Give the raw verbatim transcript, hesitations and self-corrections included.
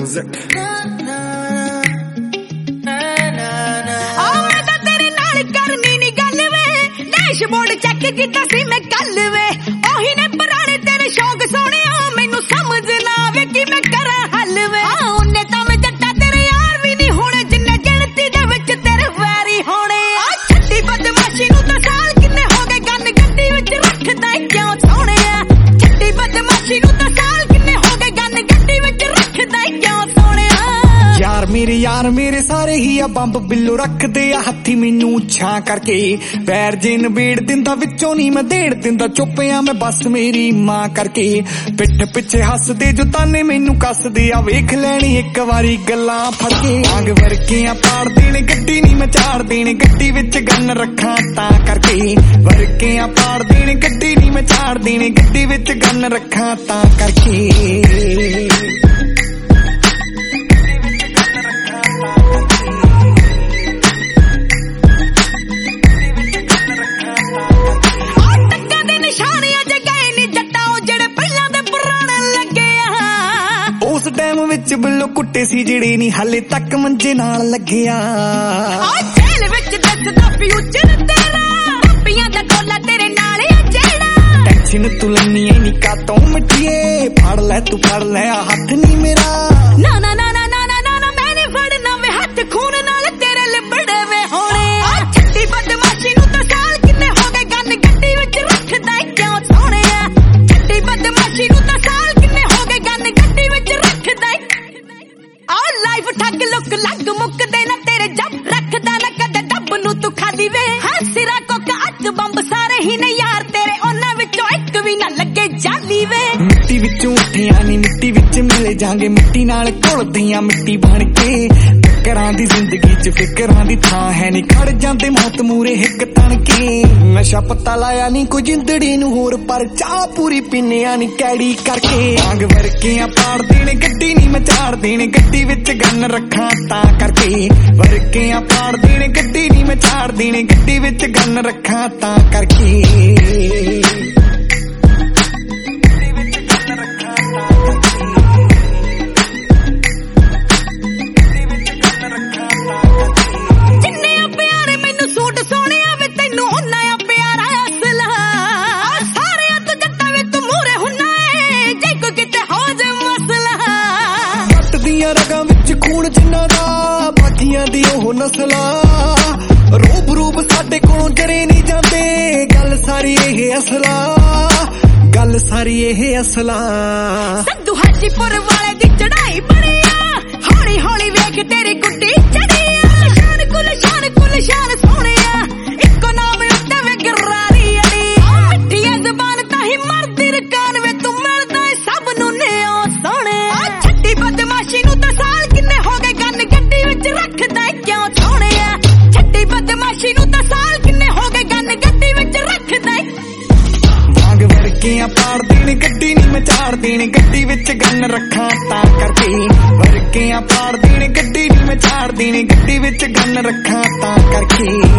music. Dashboard check ਕੀਤਾ ਸੀ ਮੈਂ ਕੱਲ ਵੇ ਉਹੀ ਨੇ ਪੁਰਾਣੇ ਤੇਰੇ ਸ਼ੌਕ ਸੋਹਣਿਆ ਮੈਨੂੰ ਸਮਝ ਨਾ ਆਵੇ ਕਿ ਮੈਂ ਕਰਾਂ ਹੱਲ ਵੇ ਉਹਨੇ ਤਾਂ ਮੈਂ ਜੱਟਾ ਤੇਰੇ ਯਾਰ ਵੀ ਨਹੀਂ ਹੋਣੇ ਜਿੰਨੇ ਗਿਣਤੀ ਦੇ ਵਿੱਚ ਤੇਰੇ ਵੈਰੀ ਹੋਣੇ ਆ ਛੱਡੀ ਬਦਮਾਸ਼ੀ ਨੂੰ ਤਾਂ ਸਾਲ ਕਿੰਨੇ ਹੋ ਗਏ ਗੰਨ ਗੱਡੀ ਵਿੱਚ ਰੱਖਦਾ ਕਿਉਂ ਸੋਹਣਿਆ ਛੱਡੀ ਬਦਮਾਸ਼ੀ ਨੂੰ ਤਾਂ ਸਾਲ ਕਿੰਨੇ ਹੋ ਗਏ ਗੰਨ ਗੱਡੀ ਵਿੱਚ ਰੱਖਦਾ ਕਿਉਂ ਸੋਹਣਿਆ ਯਾਰ ਮੇਰੇ ਯਾਰ ਮੇਰੇ ਸਾਰੇ ਹੀ ਆ ਬੰਬ ਬਿੱਲੋ ਰੱਖਦੇ ਆ ਹੱਥੀ ਮੈਨੂੰ ਛਾਂ ਕਰਕੇ ਵੈਰ ਜੇ ਨਬੇੜ ਦਿੰਦਾ ਵਿੱਚੋਂ ਨਹੀਂ ਮੈਂ ਦੇੜ ਦਿੰਦਾ ਚੁੱਪਿਆ ਮੈਂ ਬਸ ਮੇਰੀ ਮਾਂ ਕਰਕੇ ਪਿੱਠ ਪਿੱਛੇ ਹੱਸਦੇ ਜੋ ਤਾਨੇ ਮੈਨੂੰ ਕੱਸਦੇ ਆ ਵੇਖ ਲੈਣੀ ਇੱਕ ਵਾਰੀ ਗੱਲਾਂ ਫੜ ਕੇ ਆਂਗ ਵਰਕੀਆਂ ਪਾੜ ਦੇਣ ਗੱਡੀ ਨਹੀਂ ਮੈਂ ਝਾੜ ਦੇਣ ਗੱਡੀ ਵਿੱਚ ਗੰਨ ਰੱਖਾਂ ਤਾਂ ਕਰਕੇ ਵਰਕੀਆਂ ਪਾੜ ਦੇਣ ਗੱਡੀ ਨਹੀਂ ਮੈਂ ਝਾੜ ਦੇਣ ਗੱਡੀ ਵਿੱਚ ਗੰਨ ਰੱਖਾਂ ਤਾਂ ਕਰਕੇ ਉਸ ਟਾਈਮ ਵਿੱਚ ਬਿੱਲੋ ਕੁੱਟੇ ਸੀ ਜਿਹੜੇ ਨਹੀਂ ਹਾਲੇ ਤੱਕ ਮੰਜੇ ਨਾਲ ਲੱਗਿਆ ਆ ਜੇਲ ਵਿੱਚ ਦੱਸਦਾ ਫਿਊਚਰ ਤੇਰਾ ਪੱਪੀਆਂ ਦਾ ਟੋਲਾ ਤੇਰੇ ਨਾਲ ਆ ਜਿਹੜਾ ਟੈਨਸ਼ਨ ਤੂੰ ਲੈਣੀ ਐ ਨੀ ਕਾਤੋਂ ਮਿੱਟੀਏ ਫੜ ਲੈ ਤੂੰ ਫੜ ਲੈ ਹੱਥ ਨਹੀਂ ਮੇਰਾ ਨਾ ਨਾ ਨਾ ਨਾ ਨਾ ਨਾ ਨਾ ਮੈਂ ਨਹੀਂ ਫੜਨਾ ਵੇ ਹੱਥ ਖੂਨ ਨਾਲ ਤੇਰੇ ਲਿਬੜੇ ਵੇ ਹੋਣੇ ਆ ਛੱਡੀ ਬਦਮਾਸ਼ੀ ਨੂੰ ਤਾਂ ਸਾਲ ਕਿੰਨੇ ਹੋ ਗਏ ਗੰਨ ਗੱਡੀ ਵਿੱਚ ਰੱਖਦਾ ਕਿਉਂ ਸੋਹਣਿਆ ਛੱਡੀ ਬਦਮਾਸ਼ੀ ਨੂੰ ਤਾਂ ਸਾਲ ਕਿੰਨੇ ਹੋ ਗਏ ਗੰਨ ਗੱਡੀ ਵਿੱਚ ਰੱਖਦਾ ਆ ਲਾਈਫ ਠੱਗ ਲੁੱਕ ਲੱਗ ਮੁੱਕਦੇ ਨਾ ਤੇਰੇ ਜੱਬ ਰੱਖਦਾ ਨਾ ਕਦੇ ਡੱਬ ਨੂੰ ਤੂੰ ਖਾਲੀ ਵੇ ਹਾਂ ਸਿਰਾ ਕੋਕ ਅੱਗ ਬੰਬ ਸਾਰੇ ਹੀ ਨੇ ਯਾਰ ਤੇਰੇ ਉਹਨਾਂ ਵਿੱਚੋਂ ਇੱਕ ਵੀ ਨਾ ਲੱਗੇ ਜਾਲੀ ਵੇ ਮਿੱਟੀ ਵਿੱਚੋਂ ਉੱਠਿਆ ਨੀ ਮਿੱਟੀ ਵਿੱਚ ਮਿਲ ਜਾਗੇ ਮਿੱਟੀ ਨਾਲ ਘੁਲਦੀਆਂ ਮਿੱਟੀ ਬਣ ਕੇ ਫਿਕਰਾਂ ਦੀ ਜ਼ਿੰਦਗੀ 'ਚ ਫਿਕਰਾਂ ਦੀ ਥਾਂ ਹੈ ਨੀ ਖੜ ਜਾਂਦੇ ਮੌਤ ਮੂਰੇ ਹਿੱਕ ਤਣ ਕੇ ਨਸ਼ਾ ਪੱਤਾ ਲਾਇਆ ਨੀ ਕੋਈ ਜਿੰਦੜੀ ਨੂੰ ਹੋਰ ਪਰ ਚਾਹ ਪੂਰੀ ਪੀਨਿਆ ਨੀ ਕੈੜੀ ਕਰਕੇ ਆਂਗ ਵਰਕੀਆਂ ਪਾੜ ਦੇਣ ਗੱਡੀ ਨੀ ਮੈਂ ਝਾੜ ਦੇਣ ਗੱਡੀ ਵਿੱਚ ਗੰਨ ਰੱਖਾਂ ਤਾਂ ਕਰਕੇ ਵਰਕੀਆਂ ਪਾੜ ਦੇਣ ਗੱਡੀ ਨੀ ਮੈਂ ਝਾੜ ਦੇਣ ਗੱਡੀ ਵਿੱਚ ਗੰਨ ਰੱਖਾਂ ਤਾਂ ਕਰਕੇ ਰਗਾਂ ਵਿੱਚ ਖੂਨ ਜਿੰਨਾ ਦਾ ਬਾਕੀਆਂ ਦੀ ਉਹ ਨਸਲਾਂ ਰੂਪ ਰੂਪ ਸਾਡੇ ਕੋਲੋਂ ਜਰੇ ਨਹੀਂ ਜਾਂਦੇ ਗੱਲ ਸਾਰੀ ਇਹ ਅਸਲਾ ਗੱਲ ਸਾਰੀ ਇਹ ਅਸਲਾ ਸੰਧੂ ਹਾਜੀਪੁਰ ਵਾਲੇ ਦੀ ਚੜਾਈ ਬਣੀ ਆ ਹੌਲੀ ਹੌਲੀ ਵੇਖ ਤੇਰੀ ਗੁੱਡੀ ਚੜੀ ਆ ਸ਼ਾਨ ਕੁਲ ਸ਼ਾਨ ਕੁਲ ਸ਼ਾਨ ਸੋਹਣਿਆ ਇੱਕੋ ਨਾਮ ਉੱਤੇ ਵੇ ਗਰਾਰੀ ਅੜੀ ਮਿੱਠੀਆਂ ਜ਼ਬਾਨ ਤਾਂ ਹੀ ਮਰਦੀ ਰਕਾਨ ਵੇ ਤੂੰ ਮਿਲਦਾ ਸਭ ਨੂੰ ਨਿਓ ਸੋਹਣਿਆ ਛੱਡੀ ਬਦਮਾਸ਼ੀ ਨੂੰ ਤਾਂ ਸਾਲ ਕਿੰਨੇ ਹੋ ਗਏ ਗੰਨ ਗੱਡੀ ਵਿੱਚ ਰੱਖਦਾ ਕਿਉਂ ਸੋਹਣਿਆ ਛੱਡੀ ਬਦਮਾਸ਼ੀ ਨੂੰ ਤਾਂ ਸਾਲ ਕਿੰਨੇ ਹੋ ਗਏ ਗੰਨ ਗੱਡੀ ਵਿੱਚ ਰੱਖਦਾ ਵਾਂਗ ਵਰਕੀਆਂ ਪਾੜ ਦੇਣ ਗੱਡੀ ਨੀ ਮੈਂ ਝਾੜ ਦੇਣ ਗੱਡੀ ਵਿੱਚ ਗੰਨ ਰੱਖਾਂ ਤਾਂ ਕਰਕੇ ਵਰਕੀਆਂ ਪਾੜ ਦੇਣ ਗੱਡੀ ਨੀ ਮੈਂ ਝਾੜ ਦੇਣ ਗੱਡੀ ਵਿੱਚ ਗੰਨ ਰੱਖਾਂ ਤਾਂ ਕਰਕੇ